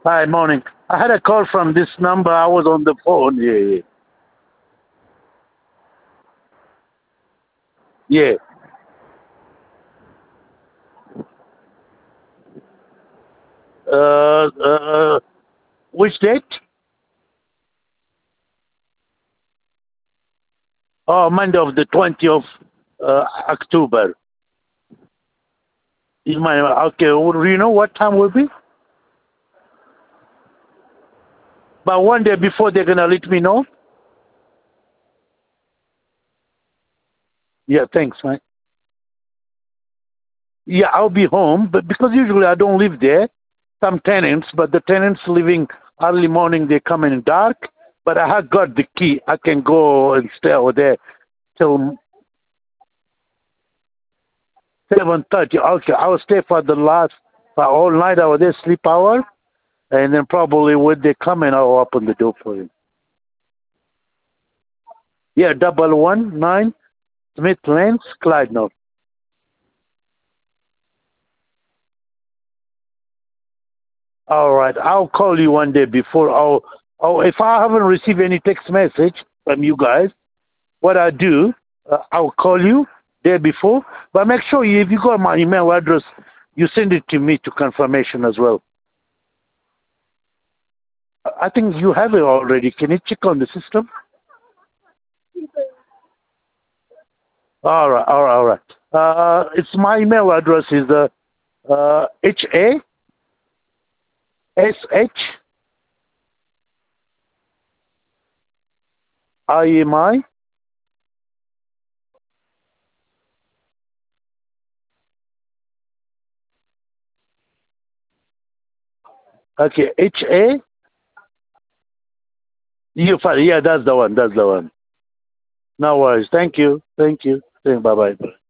Hi, morning. I had a call from this number. I was on the phone. Yeah, yeah. Yeah. Which date? Oh, Monday of the 20th of October. Is my okay? Do you know what time will be? But one day before they're gonna let me know. Yeah, thanks, man. Yeah, I'll be home, but because usually I don't live there. Some tenants, but the tenants leaving early morning. They come in dark. But I have got the key. I can go and stay over there till 7:30. Okay, I will stay for all night. I will there sleep hour, and then probably when they come in, I'll open the door for you. Yeah, 119 Smith Lanes, Clyde North. All right, I'll call you one day before. If I haven't received any text message from you guys, what I do, I'll call you day before. But make sure if you got my email address, you send it to me to confirmation as well. I think you have it already. Can you check on the system? All right, all right, all right. It's my email address is HASHIMI. Okay, HA. You find, yeah, that's the one. That's the one. No worries. Thank you. Thank you. Bye bye.